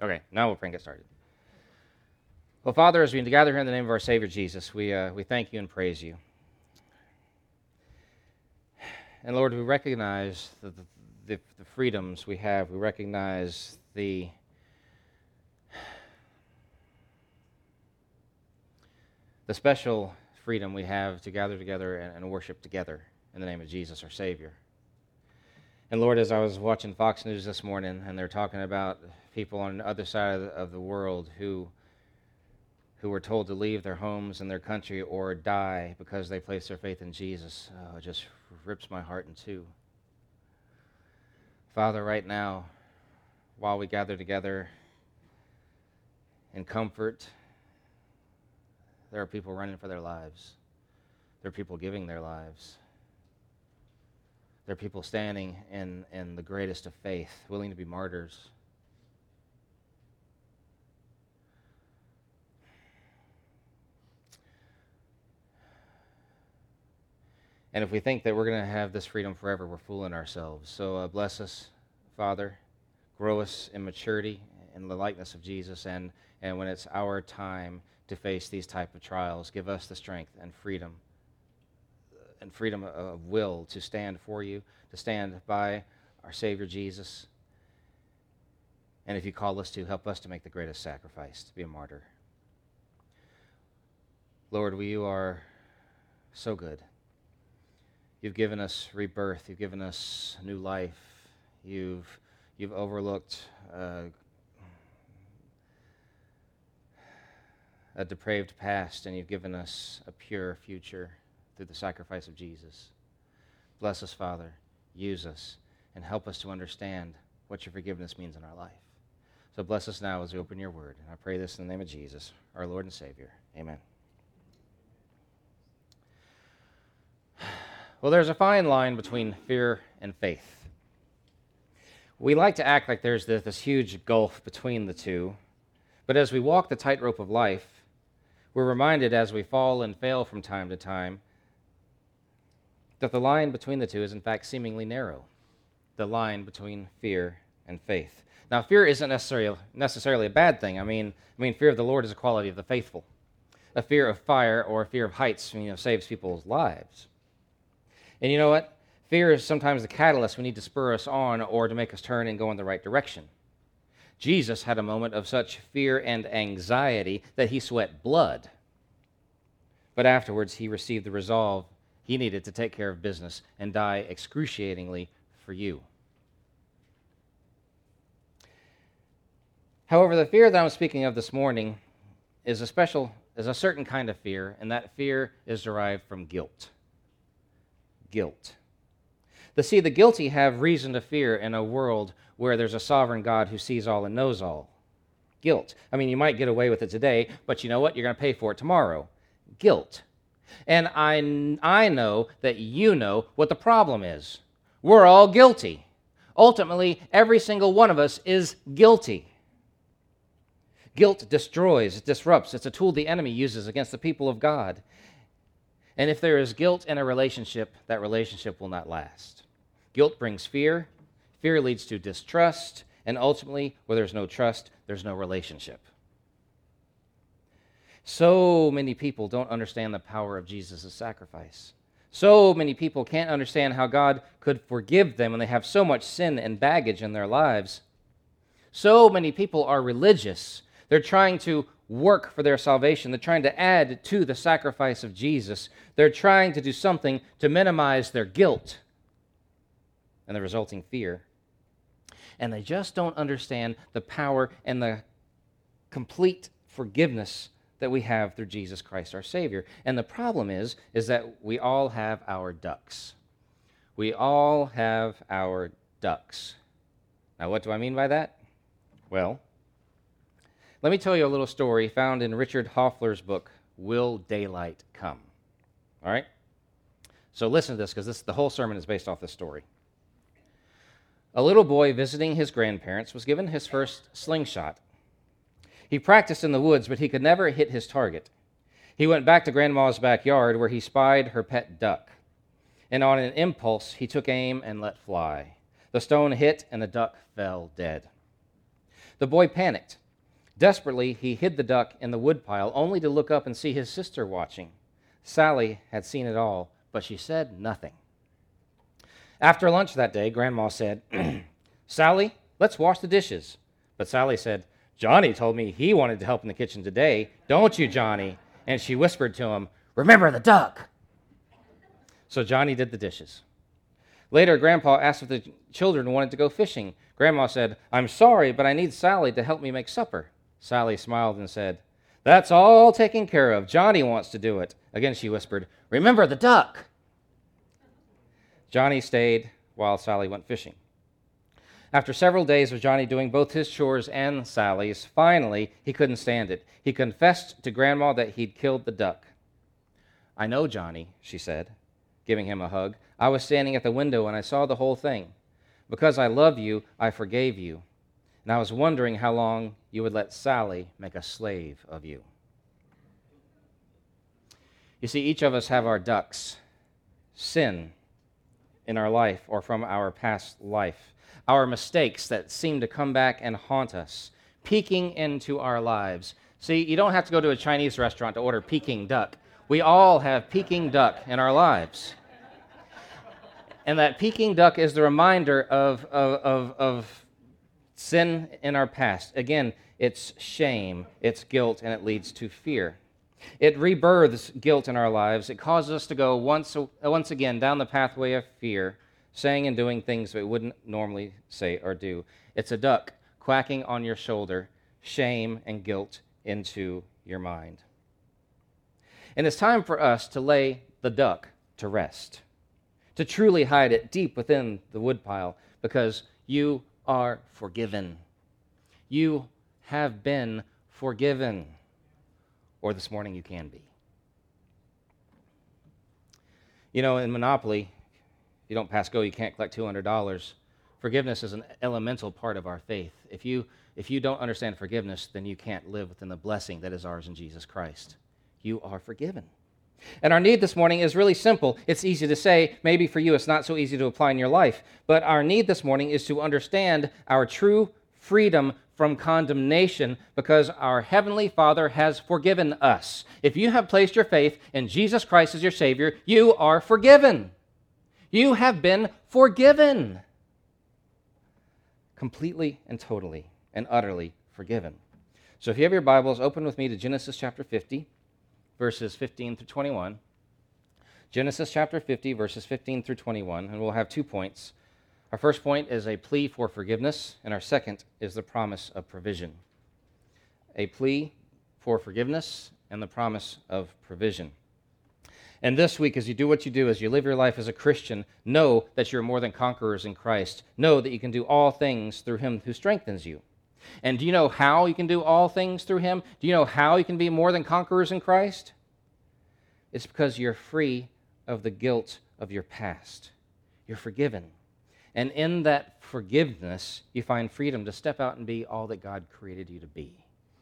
Okay, now we'll get started. Well, Father, as we gather here in the name of our Savior Jesus, we thank you and praise you. And Lord, we recognize the freedoms we have. We recognize the special freedom we have to gather together and worship together in the name of Jesus, our Savior. And Lord, as I was watching Fox News this morning, and they're talking about people on the other side of the world who were told to leave their homes and their country or die because they placed their faith in Jesus, it just rips my heart in two. Father, right now, while we gather together in comfort, there are people running for their lives. There are people giving their lives. There are people standing in the greatest of faith, willing to be martyrs. And if we think that we're going to have this freedom forever, we're fooling ourselves. So bless us, Father. Grow us in maturity, in the likeness of Jesus. And when it's our time to face these type of trials, give us the strength and freedom of will to stand for you, to stand by our Savior Jesus. And if you call us to, help us to make the greatest sacrifice, to be a martyr. Lord, you are so good. You've given us rebirth. You've given us new life. You've overlooked a depraved past, and you've given us a pure future through the sacrifice of Jesus. Bless us, Father. Use us, and help us to understand what your forgiveness means in our life. So bless us now as we open your word. And I pray this in the name of Jesus, our Lord and Savior. Amen. Well, there's a fine line between fear and faith. We like to act like there's this huge gulf between the two, but as we walk the tightrope of life, we're reminded as we fall and fail from time to time that the line between the two is in fact seemingly narrow, the line between fear and faith. Now, fear isn't necessarily a bad thing. I mean, fear of the Lord is a quality of the faithful. A fear of fire or a fear of heights, saves people's lives. And you know what? Fear is sometimes the catalyst we need to spur us on or to make us turn and go in the right direction. Jesus had a moment of such fear and anxiety that he sweat blood. But afterwards, he received the resolve he needed to take care of business and die excruciatingly for you. However, the fear that I'm speaking of this morning is a certain kind of fear, and that fear is derived from guilt. Guilt. See, the guilty have reason to fear in a world where there's a sovereign God who sees all and knows all. Guilt. You might get away with it today, but you know what? You're going to pay for it tomorrow. Guilt. And I know that you know what the problem is. We're all guilty. Ultimately, every single one of us is guilty. Guilt destroys, it disrupts. It's a tool the enemy uses against the people of God. And if there is guilt in a relationship, that relationship will not last. Guilt brings fear. Fear leads to distrust. And ultimately, where there's no trust, there's no relationship. So many people don't understand the power of Jesus' sacrifice. So many people can't understand how God could forgive them when they have so much sin and baggage in their lives. So many people are religious. They're trying to work for their salvation. They're trying to add to the sacrifice of Jesus. They're trying to do something to minimize their guilt and the resulting fear. And they just don't understand the power and the complete forgiveness that we have through Jesus Christ, our Savior. And the problem is that we all have our ducks. We all have our ducks. Now, what do I mean by that? Well, let me tell you a little story found in Richard Hoffler's book, Will Daylight Come? All right? So listen to this, because the whole sermon is based off this story. A little boy visiting his grandparents was given his first slingshot. He practiced in the woods, but he could never hit his target. He went back to Grandma's backyard, where he spied her pet duck. And on an impulse, he took aim and let fly. The stone hit, and the duck fell dead. The boy panicked. Desperately, he hid the duck in the woodpile, only to look up and see his sister watching. Sally had seen it all, but she said nothing. After lunch that day, Grandma said, "Sally, let's wash the dishes." But Sally said, "Johnny told me he wanted to help in the kitchen today. Don't you, Johnny?" And she whispered to him, "Remember the duck." So Johnny did the dishes. Later, Grandpa asked if the children wanted to go fishing. Grandma said, "I'm sorry, but I need Sally to help me make supper." Sally smiled and said, "That's all taken care of. Johnny wants to do it." Again, she whispered, "Remember the duck." Johnny stayed while Sally went fishing. After several days of Johnny doing both his chores and Sally's, finally, he couldn't stand it. He confessed to Grandma that he'd killed the duck. "I know, Johnny," she said, giving him a hug. "I was standing at the window and I saw the whole thing. Because I love you, I forgave you. And I was wondering how long you would let Sally make a slave of you." You see, each of us have our ducks, sin in our life or from our past life, our mistakes that seem to come back and haunt us, peeking into our lives. See, you don't have to go to a Chinese restaurant to order Peking duck. We all have Peking duck in our lives. And that Peking duck is the reminder of sin in our past. Again, it's shame, it's guilt, and it leads to fear. It rebirths guilt in our lives. It causes us to go once again down the pathway of fear, saying and doing things that we wouldn't normally say or do. It's a duck quacking on your shoulder, shame and guilt into your mind. And it's time for us to lay the duck to rest, to truly hide it deep within the woodpile, because you are forgiven. You have been forgiven. Or this morning you can be. You know, in Monopoly, if you don't pass go, you can't collect $200. Forgiveness is an elemental part of our faith. If you don't understand forgiveness, then you can't live within the blessing that is ours in Jesus Christ. You are forgiven. And our need this morning is really simple. It's easy to say. Maybe for you it's not so easy to apply in your life. But our need this morning is to understand our true freedom from condemnation because our Heavenly Father has forgiven us. If you have placed your faith in Jesus Christ as your Savior, you are forgiven. You have been forgiven. Completely and totally and utterly forgiven. So if you have your Bibles, open with me to Genesis chapter 50, verses 15 through 21. Genesis chapter 50, verses 15 through 21, and we'll have 2 points. Our first point is a plea for forgiveness, and our second is the promise of provision. A plea for forgiveness and the promise of provision. And this week, as you do what you do, as you live your life as a Christian, know that you're more than conquerors in Christ. Know that you can do all things through Him who strengthens you. And do you know how you can do all things through Him? Do you know how you can be more than conquerors in Christ? It's because you're free of the guilt of your past. You're forgiven. And in that forgiveness, you find freedom to step out and be all that God created you to be.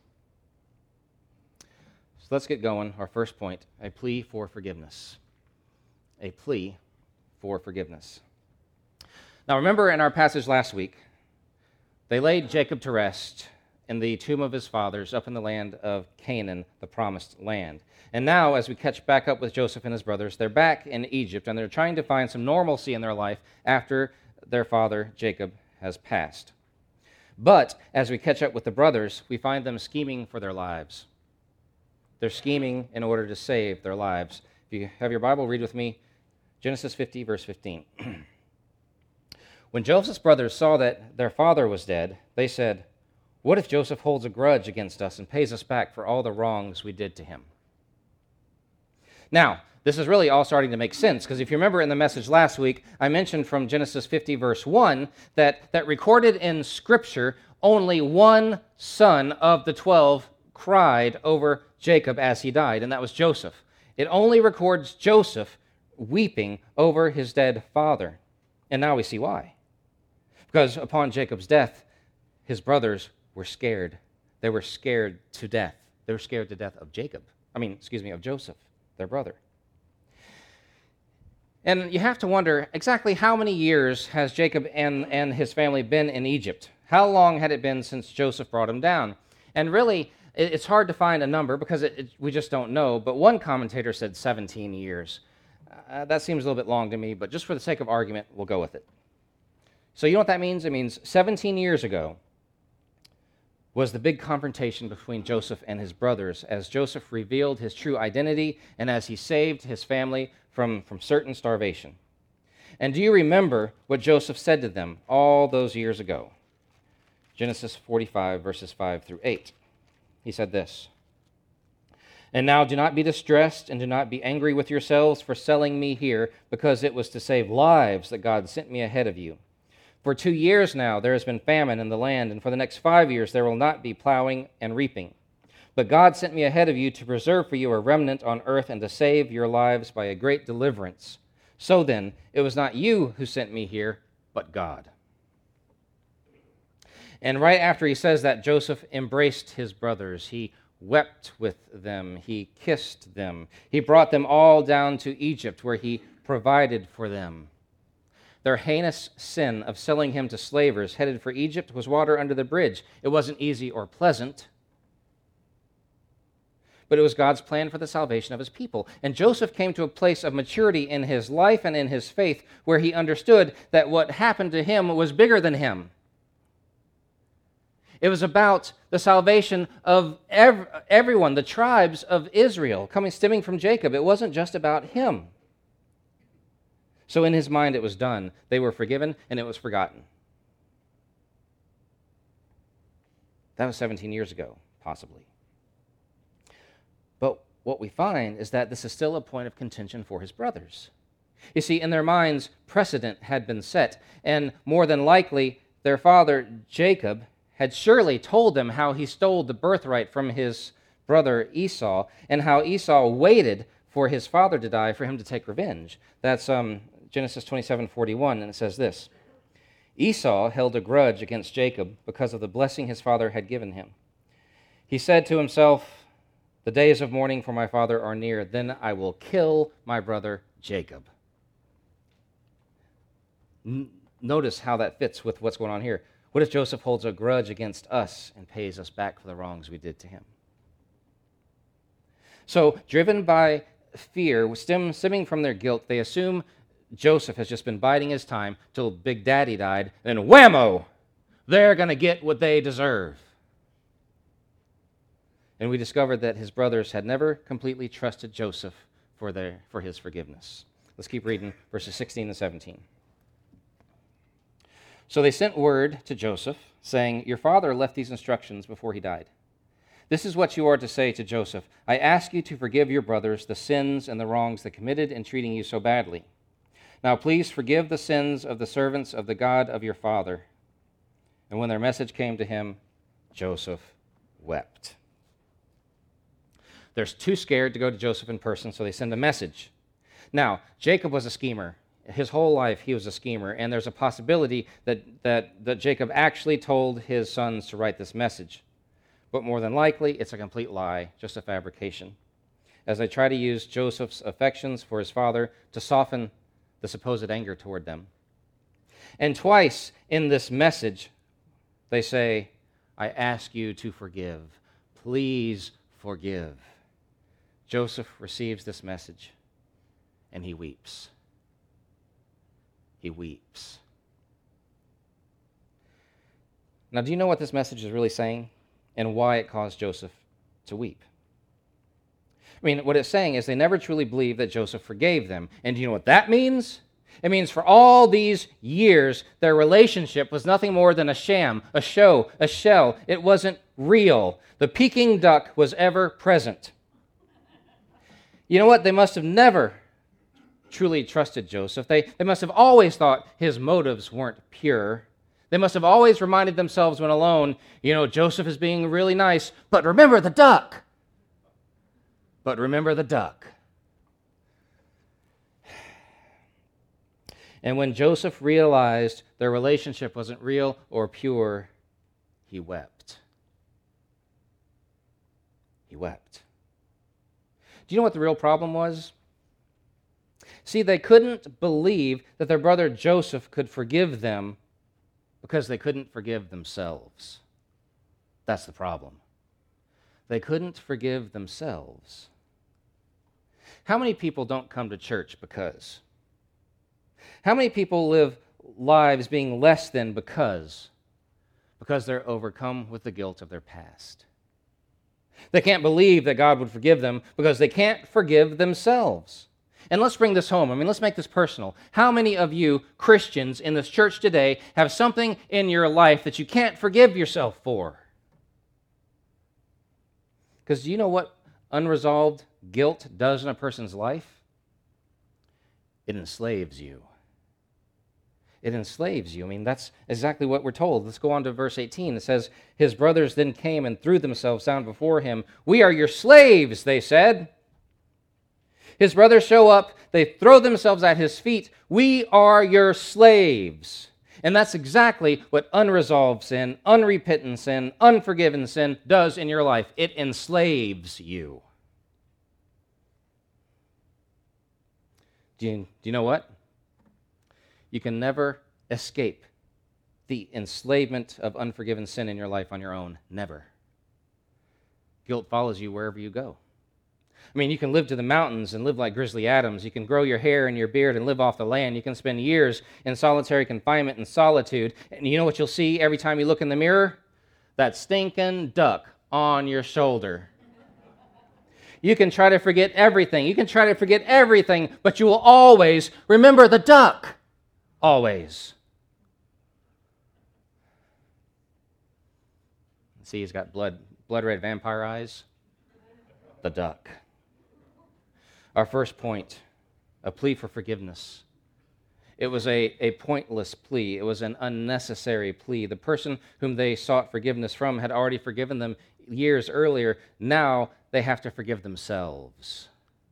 So let's get going. Our first point, a plea for forgiveness. A plea for forgiveness. Now remember in our passage last week, they laid Jacob to rest in the tomb of his fathers up in the land of Canaan, the promised land. And now, as we catch back up with Joseph and his brothers, they're back in Egypt, and they're trying to find some normalcy in their life after their father Jacob has passed. But as we catch up with the brothers, we find them scheming for their lives. They're scheming in order to save their lives. If you have your Bible, read with me Genesis 50, verse 15. When Joseph's brothers saw that their father was dead, they said, "What if Joseph holds a grudge against us and pays us back for all the wrongs we did to him?" Now, this is really all starting to make sense, because if you remember in the message last week, I mentioned from Genesis 50, verse 1, that recorded in Scripture, only one son of the 12 cried over Jacob as he died, and that was Joseph. It only records Joseph weeping over his dead father. And now we see why. Because upon Jacob's death, his brothers were scared. They were scared to death. They were scared to death of of Joseph, their brother. And you have to wonder exactly how many years has Jacob and his family been in Egypt? How long had it been since Joseph brought him down? And really, it's hard to find a number because we just don't know, but one commentator said 17 years. That seems a little bit long to me, but just for the sake of argument, we'll go with it. So you know what that means? It means 17 years ago was the big confrontation between Joseph and his brothers as Joseph revealed his true identity and as he saved his family from certain starvation. And do you remember what Joseph said to them all those years ago? Genesis 45, verses 5 through 8. He said this, "And now do not be distressed and do not be angry with yourselves for selling me here, because it was to save lives that God sent me ahead of you. For 2 years now there has been famine in the land, and for the next 5 years there will not be plowing and reaping. But God sent me ahead of you to preserve for you a remnant on earth and to save your lives by a great deliverance. So then, it was not you who sent me here, but God." And right after he says that, Joseph embraced his brothers. He wept with them. He kissed them. He brought them all down to Egypt, where he provided for them. Their heinous sin of selling him to slavers headed for Egypt was water under the bridge. It wasn't easy or pleasant, but it was God's plan for the salvation of his people. And Joseph came to a place of maturity in his life and in his faith where he understood that what happened to him was bigger than him. It was about the salvation of everyone, the tribes of Israel, stemming from Jacob. It wasn't just about him. So in his mind, it was done. They were forgiven, and it was forgotten. That was 17 years ago, possibly. But what we find is that this is still a point of contention for his brothers. You see, in their minds, precedent had been set, and more than likely, their father, Jacob, had surely told them how he stole the birthright from his brother Esau, and how Esau waited for his father to die for him to take revenge. That's Genesis 27:41, and it says this, "Esau held a grudge against Jacob because of the blessing his father had given him. He said to himself, 'The days of mourning for my father are near, then I will kill my brother Jacob.'" Notice how that fits with what's going on here. What if Joseph holds a grudge against us and pays us back for the wrongs we did to him? So, driven by fear, stemming from their guilt, they assume Joseph has just been biding his time till Big Daddy died, and whammo, they're going to get what they deserve. And we discovered that his brothers had never completely trusted Joseph for his forgiveness. Let's keep reading verses 16 and 17. "So they sent word to Joseph, saying, 'Your father left these instructions before he died. This is what you are to say to Joseph. I ask you to forgive your brothers the sins and the wrongs they committed in treating you so badly. Now please forgive the sins of the servants of the God of your father.' And when their message came to him, Joseph wept." They're too scared to go to Joseph in person, so they send a message. Now, Jacob was a schemer. His whole life, he was a schemer, and there's a possibility that Jacob actually told his sons to write this message. But more than likely, it's a complete lie, just a fabrication, as they try to use Joseph's affections for his father to soften the supposed anger toward them. And twice in this message, they say, "I ask you to forgive. Please forgive." Joseph receives this message, and he weeps. He weeps. Now, do you know what this message is really saying and why it caused Joseph to weep? I mean, what it's saying is they never truly believed that Joseph forgave them. And do you know what that means? It means for all these years, their relationship was nothing more than a sham, a show, a shell. It wasn't real. The Peking duck was ever present. You know what? They must have never truly trusted Joseph. They must have always thought his motives weren't pure. They must have always reminded themselves when alone, Joseph is being really nice, but remember the duck. But remember the duck. And when Joseph realized their relationship wasn't real or pure, he wept. He wept. Do you know what the real problem was? See, they couldn't believe that their brother Joseph could forgive them Because they couldn't forgive themselves. That's the problem. They couldn't forgive themselves. How many people don't come to church because? How many people live lives being less than because? Because they're overcome with the guilt of their past. They can't believe that God would forgive them because they can't forgive themselves. And let's bring this home. Let's make this personal. How many of you Christians in this church today have something in your life that you can't forgive yourself for? Because do you know what unresolved guilt does in a person's life? It enslaves you. It enslaves you. That's exactly what we're told. Let's go on to verse 18. It says, his brothers then came and threw themselves down before him. We are your slaves, they said. His brothers show up. They throw themselves at his feet. We are your slaves. And that's exactly what unresolved sin, unrepentant sin, unforgiven sin does in your life. It enslaves you. Do you know what? You can never escape the enslavement of unforgiven sin in your life on your own. Never. Guilt follows you wherever you go. You can live to the mountains and live like Grizzly Adams. You can grow your hair and your beard and live off the land. You can spend years in solitary confinement and solitude. And you know what you'll see every time you look in the mirror? That stinking duck on your shoulder. You can try to forget everything. But you will always remember the duck. Always. See, he's got blood red vampire eyes. The duck. Our first point, a plea for forgiveness. It was a pointless plea. It was an unnecessary plea. The person whom they sought forgiveness from had already forgiven them years earlier. Now they have to forgive themselves.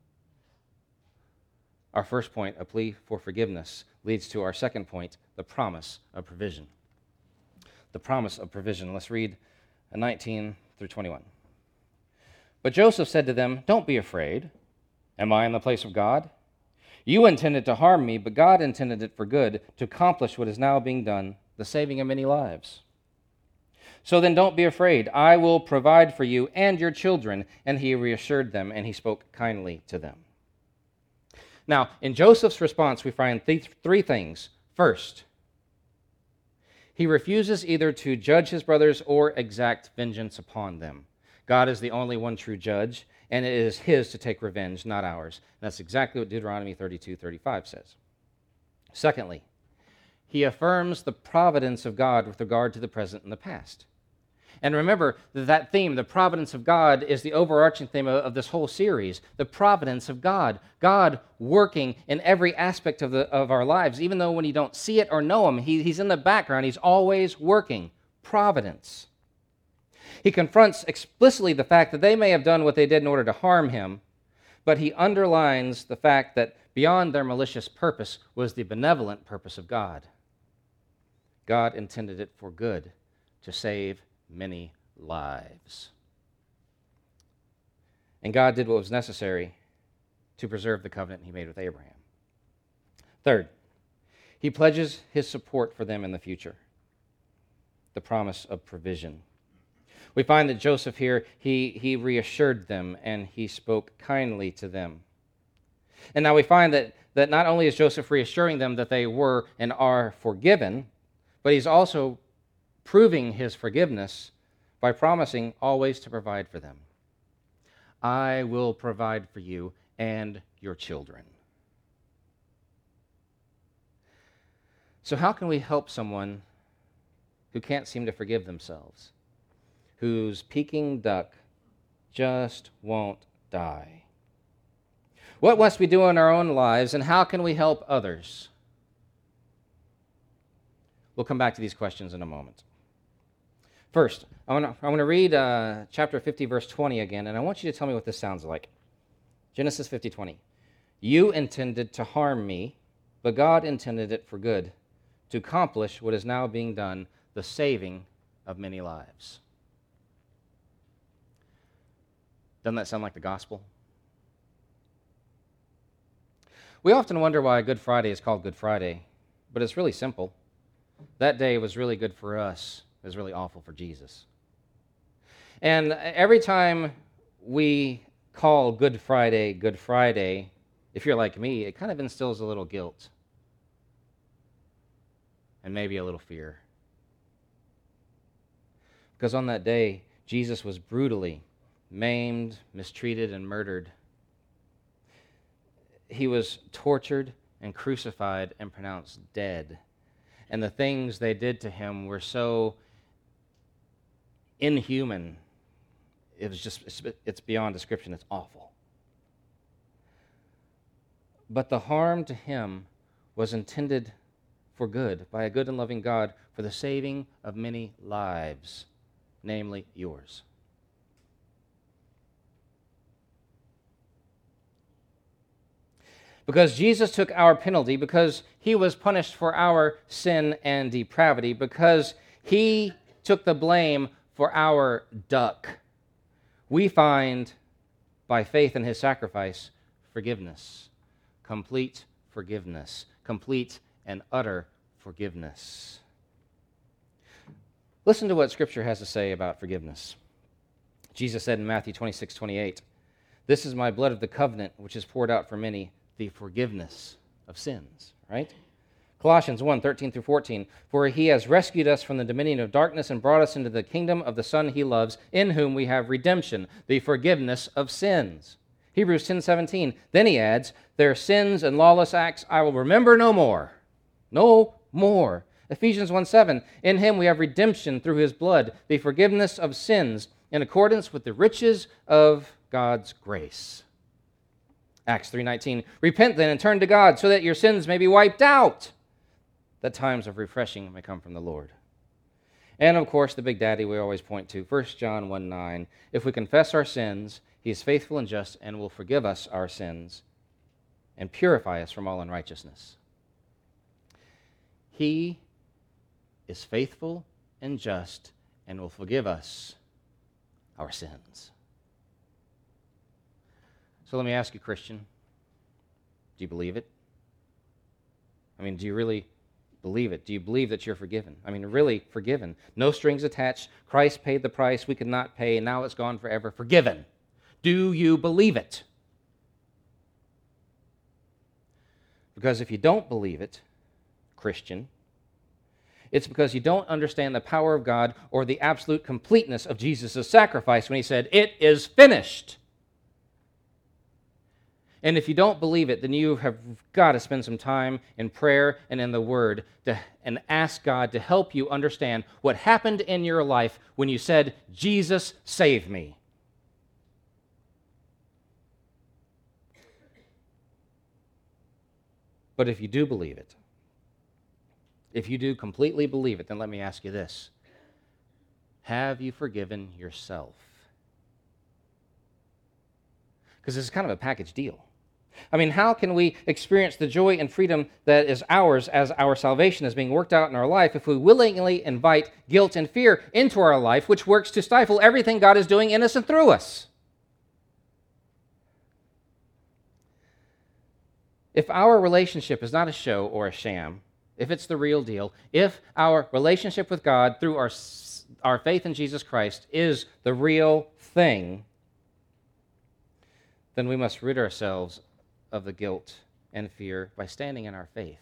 Our first point, a plea for forgiveness, leads to our second point, the promise of provision. The promise of provision. Let's read 19 through 21. But Joseph said to them, don't be afraid. Am I in the place of God? You intended to harm me, but God intended it for good, to accomplish what is now being done, the saving of many lives. So then don't be afraid. I will provide for you and your children. And he reassured them, and he spoke kindly to them. Now, in Joseph's response, we find three things. First, he refuses either to judge his brothers or exact vengeance upon them. God is the only one true judge, and it is his to take revenge, not ours. And that's exactly what Deuteronomy 32:35 says. Secondly, he affirms the providence of God with regard to the present and the past. And remember that theme, the providence of God, is the overarching theme of this whole series. The providence of God. God working in every aspect of our lives, even though when you don't see it or know him, he's in the background. He's always working. Providence. He confronts explicitly the fact that they may have done what they did in order to harm him, but he underlines the fact that beyond their malicious purpose was the benevolent purpose of God. God intended it for good, to save many lives. And God did what was necessary to preserve the covenant he made with Abraham. Third, he pledges his support for them in the future. The promise of provision. We find that Joseph here, he reassured them and he spoke kindly to them. And now we find that not only is Joseph reassuring them that they were and are forgiven, but he's also proving his forgiveness by promising always to provide for them. I will provide for you and your children. So how can we help someone who can't seem to forgive themselves, whose Peking duck just won't die? What must we do in our own lives, and how can we help others? We'll come back to these questions in a moment. First, I want to read chapter 50, verse 20 again, and I want you to tell me what this sounds like. Genesis 50:20. You intended to harm me, but God intended it for good, to accomplish what is now being done, the saving of many lives. Doesn't that sound like the gospel? We often wonder why Good Friday is called Good Friday, but it's really simple. that day was really good for us. It was really awful for Jesus. And every time we call Good Friday, if you're like me, it kind of instills a little guilt and maybe a little fear. Because on that day, Jesus was brutally maimed, mistreated, and murdered. He was tortured and crucified and pronounced dead. And the things they did to him were so inhuman. It's beyond description. It's awful. But the harm to him was intended for good by a good and loving God for the saving of many lives, namely yours. Because Jesus took our penalty, because he was punished for our sin and depravity, because he took the blame for our duck, we find, by faith in his sacrifice, forgiveness. Complete forgiveness. Complete and utter forgiveness. Listen to what Scripture has to say about forgiveness. Jesus said in Matthew 26:28, "This is my blood of the covenant, which is poured out for many, the forgiveness of sins." Right? Colossians 1:13-14, "For he has rescued us from the dominion of darkness and brought us into the kingdom of the Son he loves, in whom we have redemption, the forgiveness of sins." Hebrews 10:17, then he adds, "Their sins and lawless acts I will remember no more." No more. Ephesians 1:7, "In him we have redemption through his blood, the forgiveness of sins, in accordance with the riches of God's grace." Acts 3:19, "Repent then and turn to God, so that your sins may be wiped out, that times of refreshing may come from the Lord." And of course, the big daddy we always point to, 1 John 1:9, "If we confess our sins, he is faithful and just and will forgive us our sins and purify us from all unrighteousness." He is faithful and just and will forgive us our sins. So let me ask you, Christian, do you believe it? I mean, do you really believe it? Do you believe that you're forgiven? I mean, really forgiven. No strings attached. Christ paid the price we could not pay. Now it's gone forever. Forgiven. Do you believe it? Because if you don't believe it, Christian, it's because you don't understand the power of God or the absolute completeness of Jesus' sacrifice when he said, "It is finished." And if you don't believe it, then you have got to spend some time in prayer and in the Word and ask God to help you understand what happened in your life when you said, "Jesus, save me." But if you do believe it, if you do completely believe it, then let me ask you this. Have you forgiven yourself? Because this is kind of a package deal. I mean, how can we experience the joy and freedom that is ours as our salvation is being worked out in our life if we willingly invite guilt and fear into our life, which works to stifle everything God is doing in us and through us? If our relationship is not a show or a sham, if it's the real deal, if our relationship with God through our faith in Jesus Christ is the real thing, then we must rid ourselves of the guilt and fear by standing in our faith.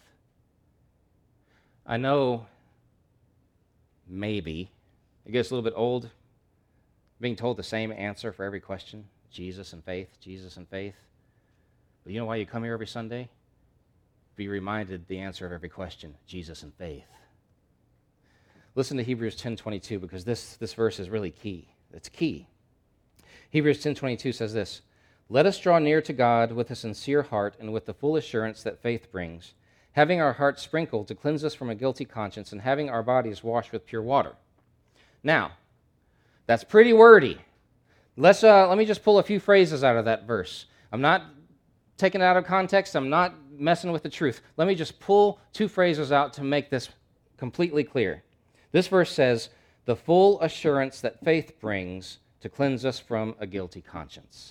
I know maybe it gets a little bit old being told the same answer for every question, Jesus and faith, Jesus and faith. But you know why you come here every Sunday? Be reminded the answer of every question, Jesus and faith. Listen to Hebrews 10:22 because this verse is really key. It's key. Hebrews 10:22 says this, "Let us draw near to God with a sincere heart and with the full assurance that faith brings, having our hearts sprinkled to cleanse us from a guilty conscience and having our bodies washed with pure water." Now, that's pretty wordy. Let me just pull a few phrases out of that verse. I'm not taking it out of context. I'm not messing with the truth. Let me just pull two phrases out to make this completely clear. This verse says, "the full assurance that faith brings to cleanse us from a guilty conscience."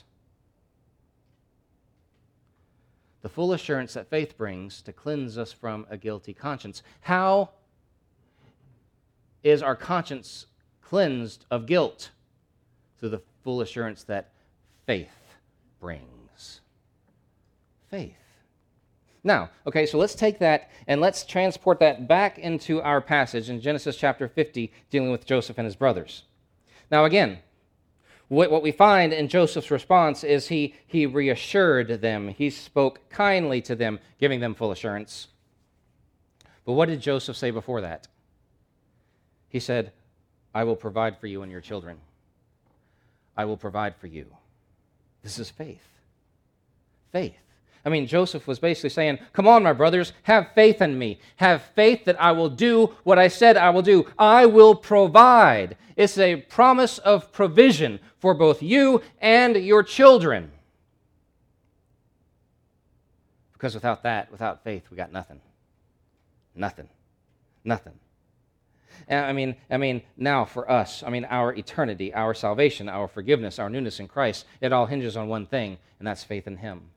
The full assurance that faith brings to cleanse us from a guilty conscience. How is our conscience cleansed of guilt through the full assurance that faith brings. Faith. Now, okay, so let's take that and let's transport that back into our passage in Genesis chapter 50, dealing with Joseph and his brothers. Now, again, what we find in Joseph's response is he reassured them. He spoke kindly to them, giving them full assurance. But what did Joseph say before that? He said, I will provide for you and your children. I will provide for you. This is faith. Faith. I mean, Joseph was basically saying, come on, my brothers, have faith in me. Have faith that I will do what I said I will do. I will provide. It's a promise of provision for both you and your children. Because without that, without faith, we got nothing. Nothing. Nothing. I mean, now for us, our eternity, our salvation, our forgiveness, our newness in Christ, it all hinges on one thing, and that's faith in Him.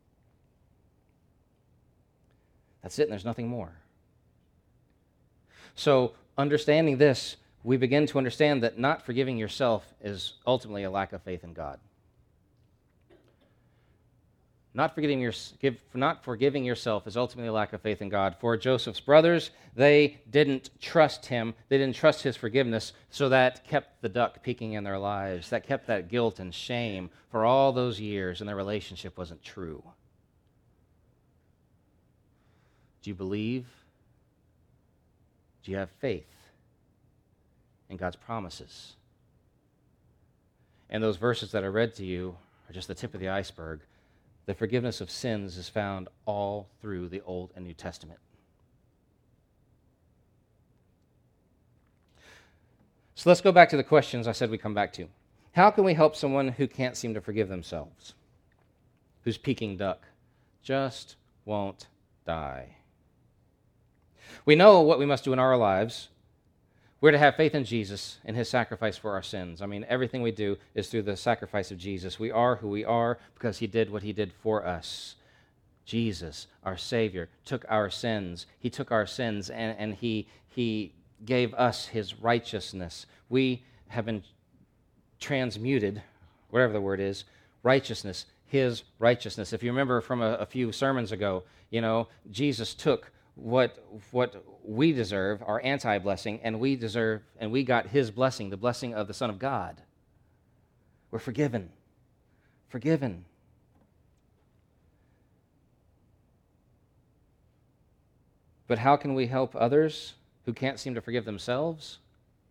That's it, and there's nothing more. So, understanding this, we begin to understand that not forgiving yourself is ultimately a lack of faith in God. Not forgiving yourself is ultimately a lack of faith in God. For Joseph's brothers, they didn't trust him. They didn't trust his forgiveness, so that kept the duck peeking in their lives. That kept that guilt and shame for all those years, and their relationship wasn't true. Do you believe? Do you have faith in God's promises? And those verses that I read to you are just the tip of the iceberg. The forgiveness of sins is found all through the Old and New Testament. So let's go back to the questions I said we'd come back to. How can we help someone who can't seem to forgive themselves? Whose Peking duck just won't die? We know what we must do in our lives. We're to have faith in Jesus and his sacrifice for our sins. Everything we do is through the sacrifice of Jesus. We are who we are because he did what he did for us. Jesus, our Savior, took our sins. He took our sins and he gave us his righteousness. We have been transmuted, whatever the word is, righteousness, his righteousness. If you remember from a few sermons ago, Jesus took what we deserve, our anti-blessing, and we got his blessing, the blessing of the Son of God. We're forgiven. Forgiven. But how can we help others who can't seem to forgive themselves?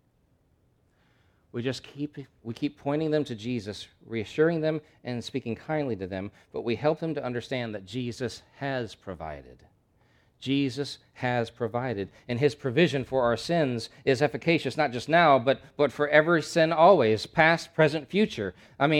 We keep pointing them to Jesus, reassuring them and speaking kindly to them, but we help them to understand that Jesus has provided. Jesus has provided, and his provision for our sins is efficacious not just now, but for every sin always, past, present, future.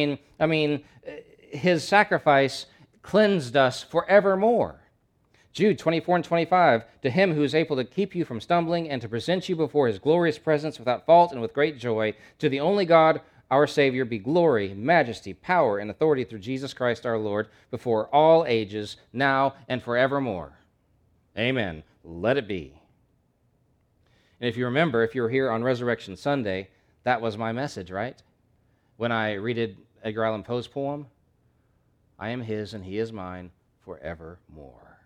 His sacrifice cleansed us forevermore. Jude 24 and 25, to him who is able to keep you from stumbling and to present you before his glorious presence without fault and with great joy, to the only God, our Savior, be glory, majesty, power, and authority through Jesus Christ our Lord, before all ages, now and forevermore. Amen. Let it be. And if you remember, if you were here on Resurrection Sunday, that was my message, right? When I read Edgar Allan Poe's poem, I am his and he is mine forevermore.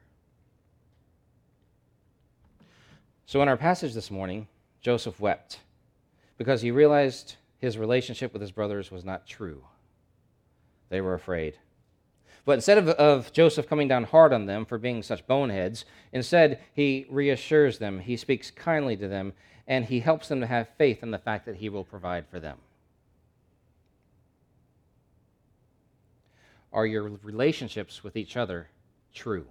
So in our passage this morning, Joseph wept because he realized his relationship with his brothers was not true. They were afraid. But instead of Joseph coming down hard on them for being such boneheads, instead he reassures them, he speaks kindly to them, and he helps them to have faith in the fact that he will provide for them. Are your relationships with each other true?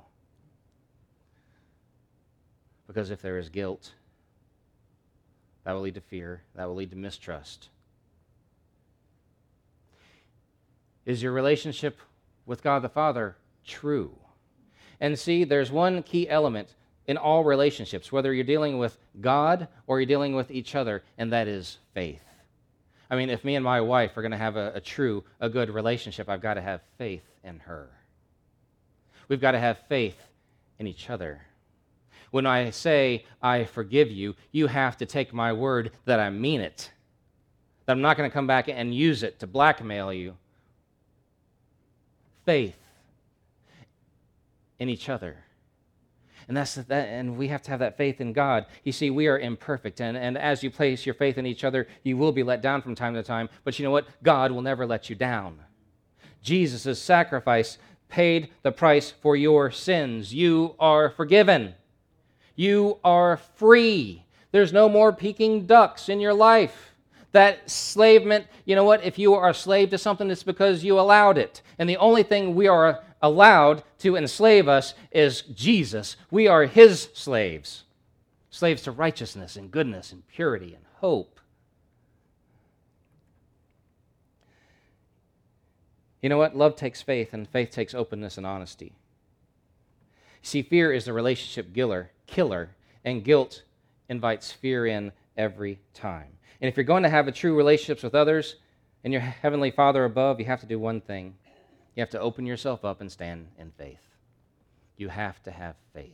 Because if there is guilt, that will lead to fear, that will lead to mistrust. Is your relationship with God the Father true? And see, there's one key element in all relationships, whether you're dealing with God or you're dealing with each other, and that is faith. If me and my wife are going to have a good relationship, I've got to have faith in her. We've got to have faith in each other. When I say I forgive you, you have to take my word that I mean it, that I'm not going to come back and use it to blackmail you. Faith in each other. And we have to have that faith in God. You see, we are imperfect, and as you place your faith in each other, you will be let down from time to time, but you know what? God will never let you down. Jesus' sacrifice paid the price for your sins. You are forgiven. You are free. There's no more Peking ducks in your life. That enslavement, you know what? If you are a slave to something, it's because you allowed it. And the only thing we are allowed to enslave us is Jesus. We are his slaves. Slaves to righteousness and goodness and purity and hope. You know what? Love takes faith, and faith takes openness and honesty. See, fear is the relationship killer, and guilt invites fear in every time. And if you're going to have a true relationships with others and your Heavenly Father above, you have to do one thing. You have to open yourself up and stand in faith. You have to have faith.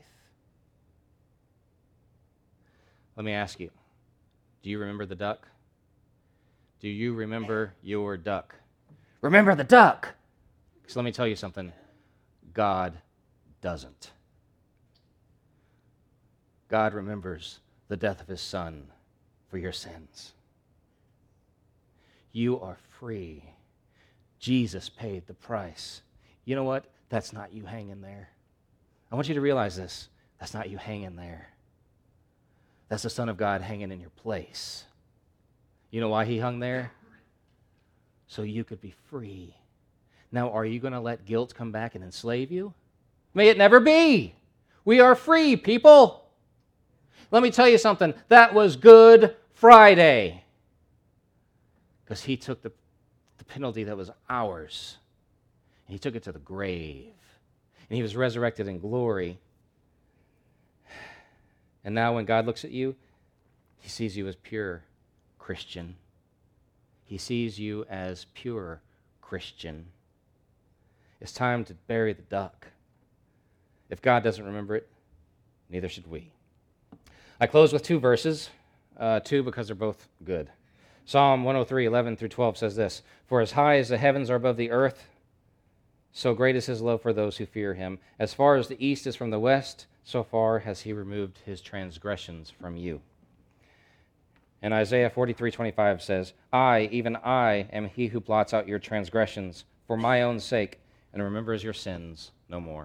Let me ask you, do you remember the duck? Do you remember your duck? Remember the duck! Because let me tell you something, God doesn't. God remembers the death of his Son for your sins. You are free. Jesus paid the price. You know what? That's not you hanging there. I want you to realize this. That's not you hanging there. That's the Son of God hanging in your place. You know why he hung there? So you could be free. Now, are you going to let guilt come back and enslave you? May it never be. We are free, people. Let me tell you something. That was Good Friday. Because he took the penalty that was ours. And he took it to the grave. And he was resurrected in glory. And now when God looks at you, he sees you as pure Christian. He sees you as pure Christian. It's time to bury the duck. If God doesn't remember it, neither should we. I close with two verses, two because they're both good. Psalm 103, 11 through 12 says this, "For as high as the heavens are above the earth, so great is his love for those who fear him. As far as the east is from the west, so far has he removed his transgressions from you." And Isaiah 43:25 says, "I, even I, am he who blots out your transgressions for my own sake and remembers your sins no more."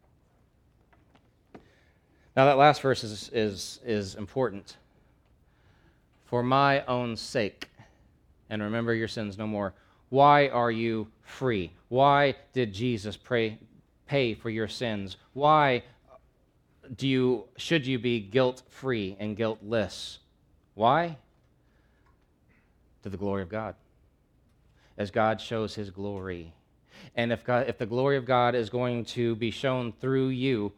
Now that last verse is important. For my own sake and remember your sins no more. Why are you free? Why did Jesus pay for your sins? Why should you be guilt-free and guiltless? Why? To the glory of God. As God shows his glory. And if the glory of God is going to be shown through you,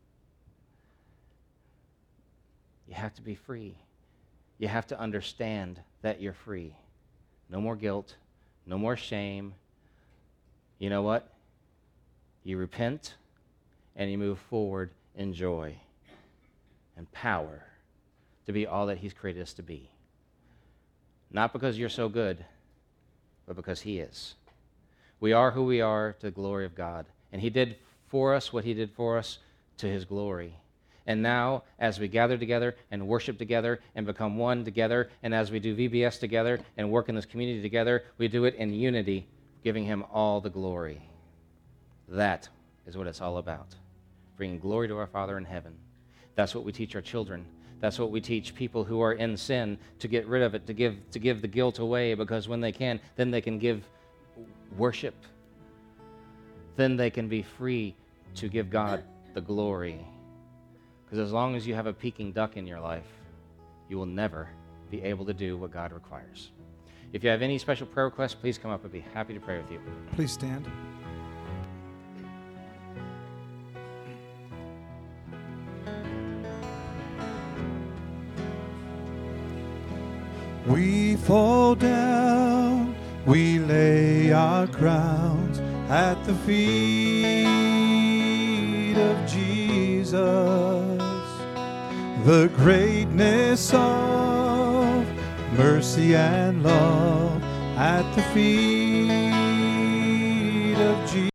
you have to be free. You have to understand that you're free. No more guilt, no more shame. You know what? You repent and you move forward in joy and power to be all that he's created us to be. Not because you're so good, but because he is. We are who we are to the glory of God. And he did for us what he did for us to his glory. And now, as we gather together and worship together and become one together, and as we do VBS together and work in this community together, we do it in unity, giving him all the glory. That is what it's all about. Bringing glory to our Father in heaven. That's what we teach our children. That's what we teach people who are in sin, to get rid of it, to give the guilt away, because when they can, then they can give worship. Then they can be free to give God the glory. Because as long as you have a Peking duck in your life, you will never be able to do what God requires. If you have any special prayer requests, please come up. I'd be happy to pray with you. Please stand. We fall down, we lay our crowns at the feet of Jesus. the greatness of mercy and love at the feet of Jesus.